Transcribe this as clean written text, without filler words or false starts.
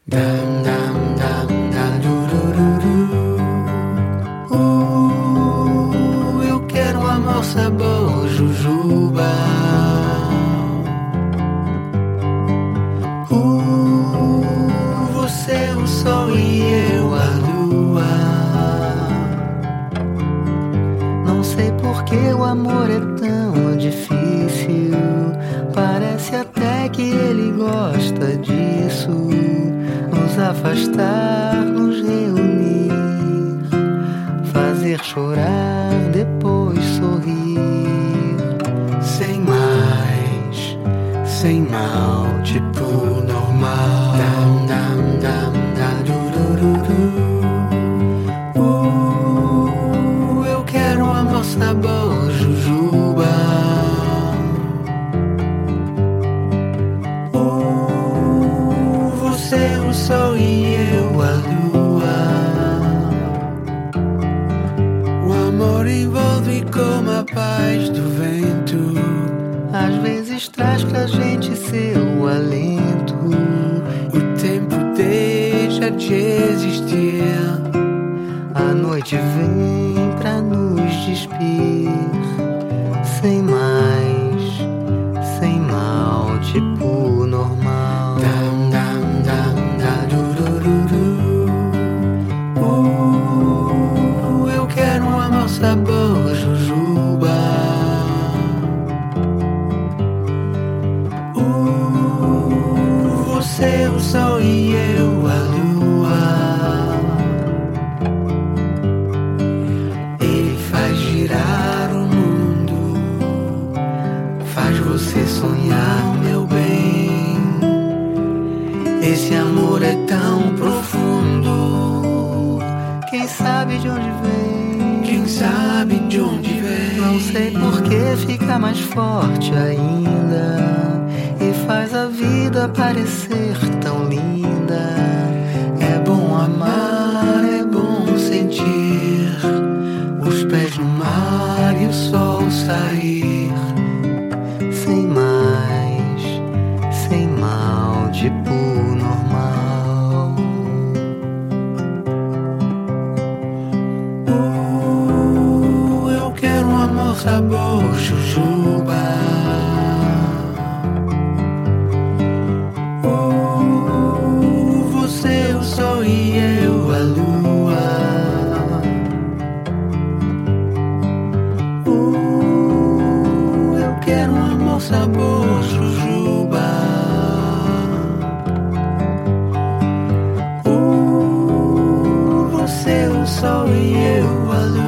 Dam, dam, dam, dam, durururu. Eu quero amor, sabor, jujuba. Você, o sol e eu, a lua. Não sei por que o amor é tão difícil. Parece até que ele gosta disso. Nos afastar, nos reunir, fazer chorar, depois sorrir. Sem mais, sem mal, tipo normal. Dam, dam, dam, dam, durururu. Eu quero amor, sabor, jujuba. Você, o sol e eu, a lua. O amor envolve como a paz do vento. Às vezes traz pra gente seu alento. O tempo deixa de existir. A noite vem pra nos despir. Sem mais, sem mal, tipo normal. Dam, dam, dam, dam, durururu. Eu quero um amor, sabor, jujuba. Você, o sol e eu, a lua. Ele faz girar o mundo, faz você sonhar, meu bem. Esse amor é tão profundo. Quem sabe de onde vem? Quem sabe de onde vem? Não sei por que fica mais forte ainda e faz a vida parecer tão linda. É bom amar, é bom sentir os pés no mar e o sol sair. Sem mais, sem mal, tipo normal. Eu quero um amor, sabor, jujuba. Você, o sol e eu, a lua. Eu quero um amor, sabor, jujuba. Você, o sol e eu, a lua.